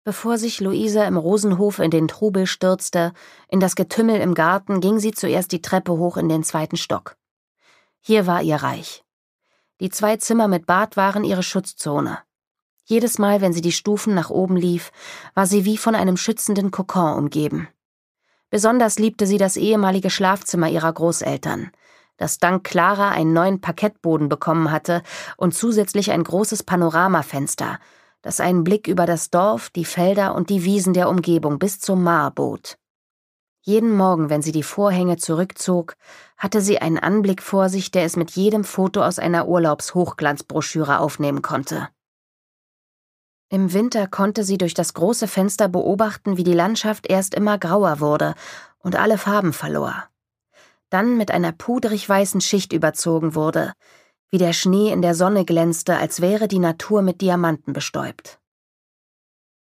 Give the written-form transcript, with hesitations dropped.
Bevor sich Luise im Rosenhof in den Trubel stürzte, in das Getümmel im Garten, ging sie zuerst die Treppe hoch in den 2. Stock. Hier war ihr Reich. Die 2 Zimmer mit Bad waren ihre Schutzzone. Jedes Mal, wenn sie die Stufen nach oben lief, war sie wie von einem schützenden Kokon umgeben. Besonders liebte sie das ehemalige Schlafzimmer ihrer Großeltern, das dank Clara einen neuen Parkettboden bekommen hatte und zusätzlich ein großes Panoramafenster, das einen Blick über das Dorf, die Felder und die Wiesen der Umgebung bis zum Maar bot. Jeden Morgen, wenn sie die Vorhänge zurückzog, hatte sie einen Anblick vor sich, der es mit jedem Foto aus einer Urlaubshochglanzbroschüre aufnehmen konnte. Im Winter konnte sie durch das große Fenster beobachten, wie die Landschaft erst immer grauer wurde und alle Farben verlor. Dann mit einer pudrig-weißen Schicht überzogen wurde, wie der Schnee in der Sonne glänzte, als wäre die Natur mit Diamanten bestäubt.